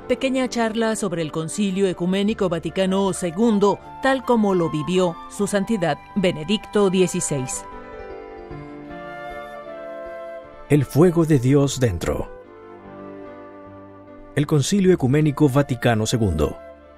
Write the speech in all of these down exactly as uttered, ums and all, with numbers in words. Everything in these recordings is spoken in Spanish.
Pequeña charla sobre el Concilio Ecuménico Vaticano segundo, tal como lo vivió Su Santidad Benedicto dieciséis. El fuego de Dios dentro. El Concilio Ecuménico Vaticano segundo.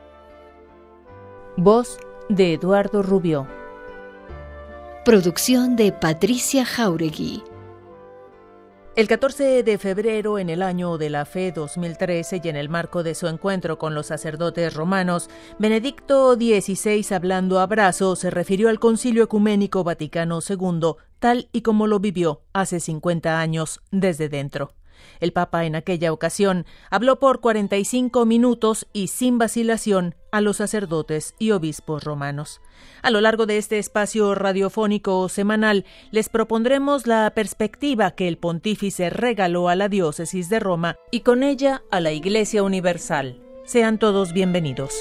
Voz de Eduardo Rubio. Producción de Patricia Jauregui. El catorce de febrero, en el año de la fe dos mil trece, y en el marco de su encuentro con los sacerdotes romanos, Benedicto dieciséis, hablando a Brazo, se refirió al Concilio Ecuménico Vaticano segundo, tal y como lo vivió hace cincuenta años desde dentro. El Papa en aquella ocasión habló por cuarenta y cinco minutos y sin vacilación a los sacerdotes y obispos romanos. A lo largo de este espacio radiofónico semanal les propondremos la perspectiva que el pontífice regaló a la diócesis de Roma y con ella a la Iglesia Universal. Sean todos bienvenidos.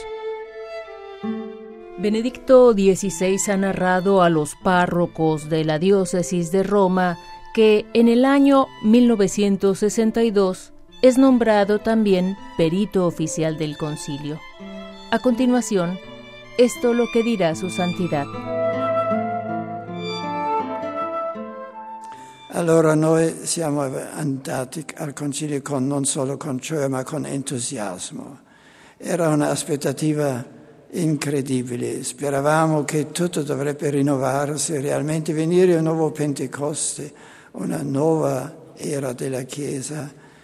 Benedicto dieciséis ha narrado a los párrocos de la diócesis de Roma que en el año mil novecientos sesenta y dos es nombrado también perito oficial del concilio. A continuación, esto lo que dirá su santidad. Allora noi siamo andati al concilio con, non solo con gioia ma con entusiasmo. Era un'aspettativa incredibile, speravamo che tutto dovrebbe rinnovarsi, realmente venire un nuovo Pentecoste, una nuova era della Chiesa,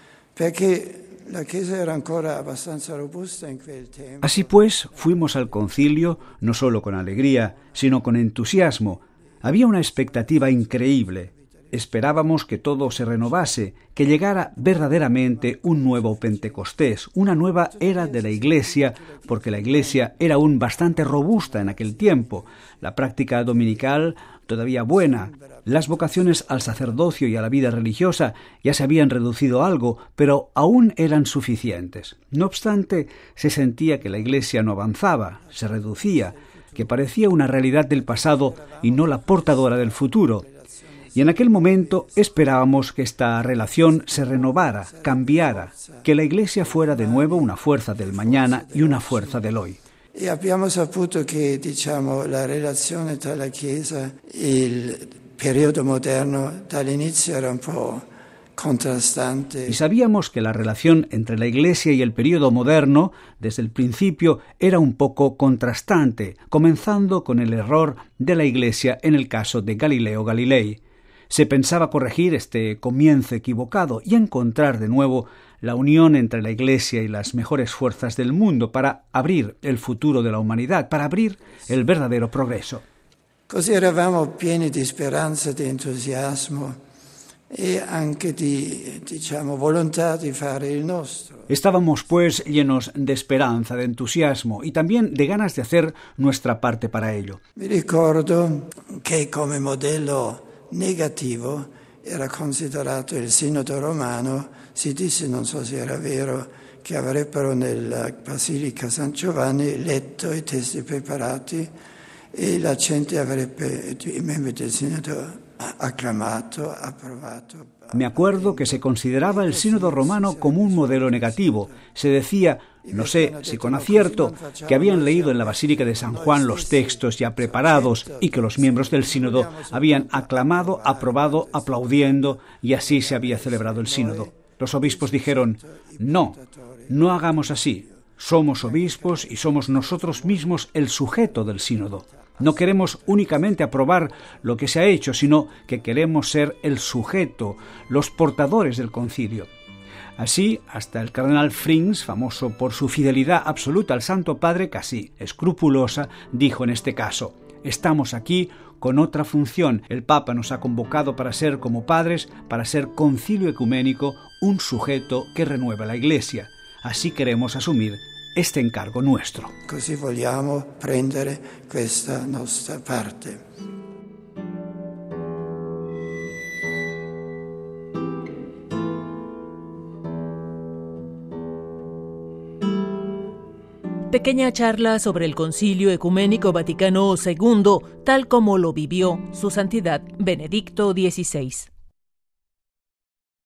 perché la Chiesa era ancora abbastanza robusta en quel tempo. Así pues, fuimos al concilio no solo con alegría, sino con entusiasmo. Había una expectativa increíble. Esperábamos que todo se renovase, que llegara verdaderamente un nuevo Pentecostés, una nueva era de la Iglesia, porque la Iglesia era aún bastante robusta en aquel tiempo. La práctica dominical todavía buena. Las vocaciones al sacerdocio y a la vida religiosa ya se habían reducido algo, pero aún eran suficientes. No obstante, se sentía que la Iglesia no avanzaba, se reducía, que parecía una realidad del pasado y no la portadora del futuro. Y en aquel momento esperábamos que esta relación se renovara, cambiara, que la Iglesia fuera de nuevo una fuerza del mañana y una fuerza del hoy. E abbiamo saputo che, diciamo, la relazione tra la Chiesa e il periodo moderno dall'inizio era un po' contrastante. Y sabíamos que la relación entre la Iglesia y el periodo moderno, desde el principio, era un poco contrastante, comenzando con el error de la Iglesia en el caso de Galileo Galilei. Se pensaba corregir este comienzo equivocado y encontrar de nuevo la unión entre la Iglesia y las mejores fuerzas del mundo para abrir el futuro de la humanidad, para abrir el verdadero progreso. Così eravamo pieni di speranza, di entusiasmo e anche di, diciamo, volontà di fare il nostro. Estábamos pues llenos de esperanza, de entusiasmo y también de ganas de hacer nuestra parte para ello. Mi ricordo che come modello negativo era considerato il Sinodo romano. Si disse, non so se era vero, che avrebbero nella Basilica San Giovanni letto i testi preparati e la gente avrebbe, i membri del Sinodo, acclamato, approvato. Me acuerdo que se consideraba el Sínodo romano como un modelo negativo. Se decía, no sé si con acierto, que habían leído en la Basílica de San Juan los textos ya preparados y que los miembros del Sínodo habían aclamado, aprobado, aplaudiendo, y así se había celebrado el Sínodo. Los obispos dijeron, no, no hagamos así. Somos obispos y somos nosotros mismos el sujeto del Sínodo. No queremos únicamente aprobar lo que se ha hecho, sino que queremos ser el sujeto, los portadores del concilio. Así, hasta el cardenal Frings, famoso por su fidelidad absoluta al Santo Padre, casi escrupulosa, dijo en este caso, estamos aquí con otra función. El Papa nos ha convocado para ser como padres, para ser concilio ecuménico, un sujeto que renueva la Iglesia. Así queremos asumir este encargo nuestro. Così vogliamo prendere questa nostra parte. Pequeña charla sobre el Concilio Ecuménico Vaticano segundo, tal como lo vivió Su Santidad Benedicto dieciséis.